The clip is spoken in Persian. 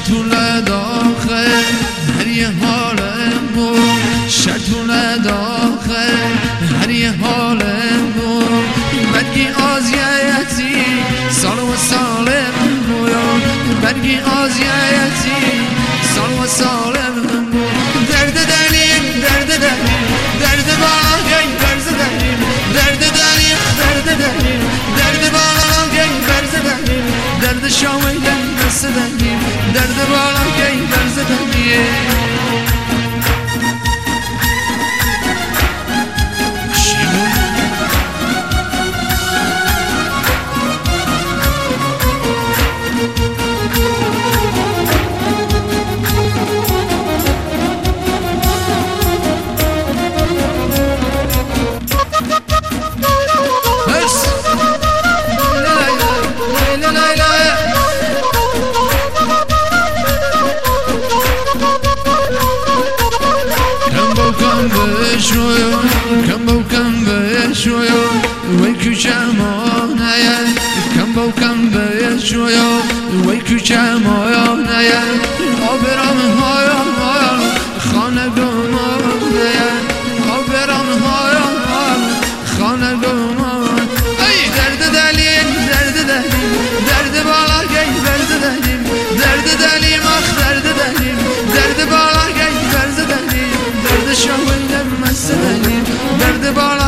شطول داخل هر یه حالم بود شطول داخل هر یه حالم بود برگی آزیتی سال و سالم بود برگی آزیتی سال و سالم بود درد دلیم درد دلیم درد باقی برز دلیم درد دلیم درد دلیم درد باقی برز دلیم درد شامی برز دلیم درد باقی برز دلیم کم بشویا وی کوچمانه کم بشویا وی کوچمانه آبرام هایا خانه گمانه آبرام هایا خانه گمانه ای درد دلیم درد دلیم درد بالا گی برز دلیم درد دلیم آخ درد دلیم درد بالا گی برز دلیم درد شاوی مست دلیم درد بالا